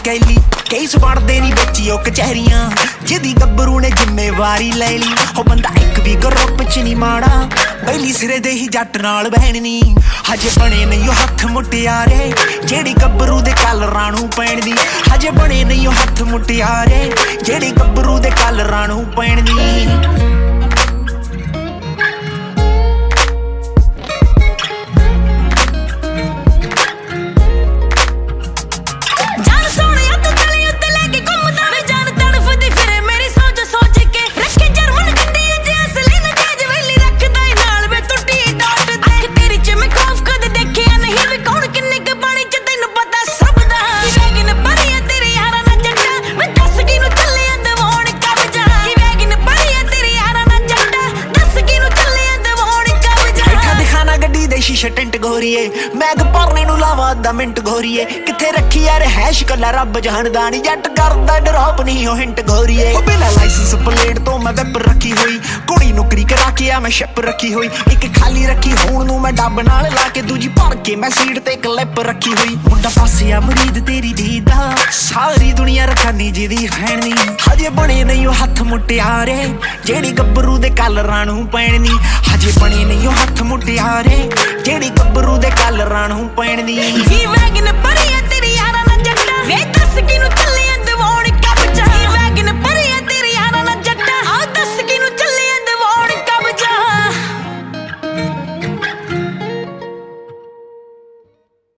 कैली case बनदे नी बेची ओ कचहरियां जिदी गब्बरू ने जिम्मेवारी ले ली ओ बंदा एक भी ग्रुप च नी माड़ा पहली सिरे दे ही जट नाल बहननी हजे बने नहीं ओ हथ मुटियारे जेड़ी गब्बरू दे कलरां नूं पैणदी हजे बने नहीं ओ हथ मुटियारे जेड़ी गब्बरू दे कलरां नूं पैणदी शीशे टेंट घोरीए मैग भरने नूं लावां अद्धा मिंट घोरीए किथे रखी यार हैश कला रब जानदा नी जट करदा ड्रॉप नहीं ओ हिंट घोरीए ओ बिना लाइसेंस प्लेट तो मैं वेब रखी हुई कुड़ी नौकरी करा के आ मैं शिप रखी हुई एक खाली रखी हुण नूं मैं डब नाल ला के दूजी भर के मैं सीट ते क्लिप रखी हुई मुंडा पासे आ मुरीद तेरी दीदा सारी दुनिया रखानी जिदी फैणनी हजे बने नहीं ओ हथ मुटियारे जेड़ी गब्बरू दे कलरां नूं पैणनी हजे बने नहीं ओ हथ मुटियारे जेड़ी गब्बरू दे कलरां नूं पैणदी जी वैगन भरी तेरी